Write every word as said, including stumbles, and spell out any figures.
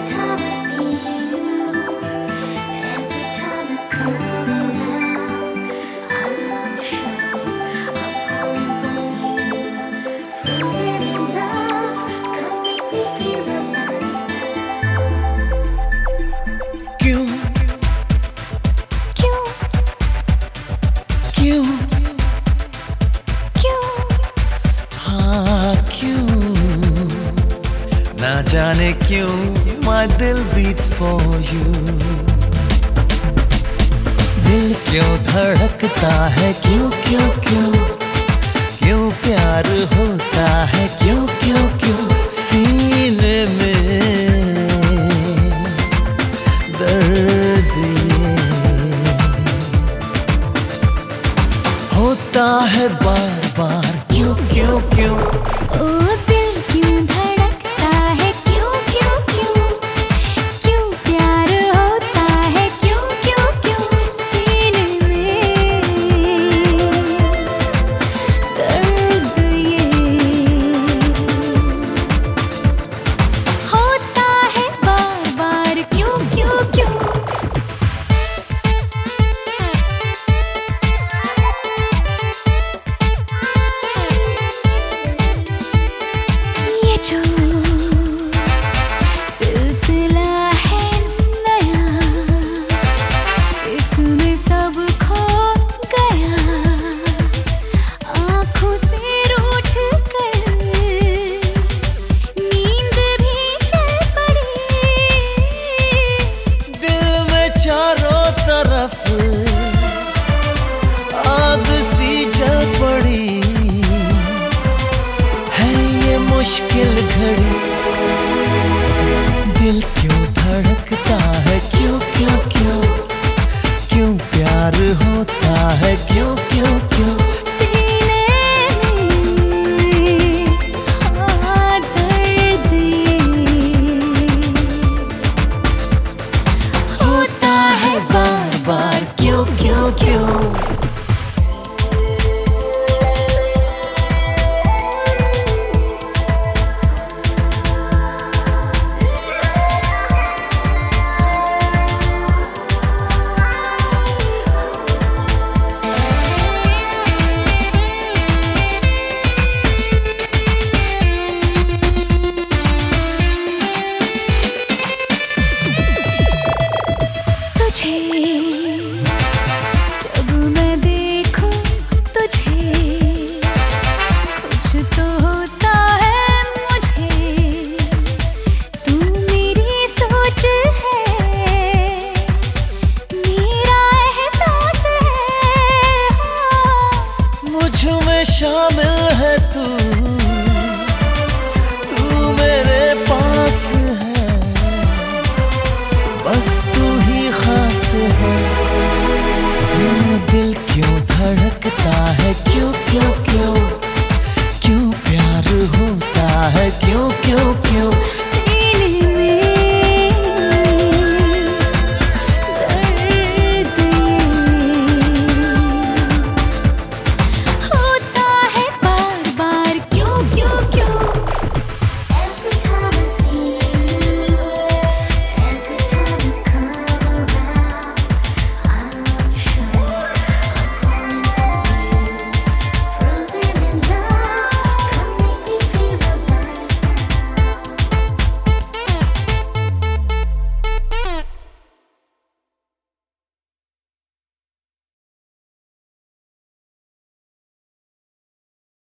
ना जाने क्यों my दिल beats for you। दिल क्यों धड़कता है, क्यों क्यों क्यों क्यों प्यार होता है, क्यों क्यों क्यों सीने में दर्द ये होता है बार बार, क्यों क्यों क्यों ओ दिल क्यों धड़कता है, क्यों क्यों क्यों क्यों प्यार होता है, क्यों क्यों क्यों सीने में दर्द ये होता है बार बार, क्यों क्यों क्यों जो सिलसिला है नया, इसमें सब खो गया, आँखों से रूठ कर नींद भी चल पड़ी, दिल में चारों तरफ आग सी जल पड़ी है ये मुश्किल घड़ी। दिल क्यों धड़कता है, क्यों क्यों क्यों क्यों प्यार होता है, क्यों क्यों क्यों सीने में हाँ दर्द ये होता है बार बार, क्यों क्यों क्यों जब मैं देखूं तुझे, कुछ तो होता है मुझे, तू मेरी सोच है, मेरा एहसास है, मुझ में शामिल है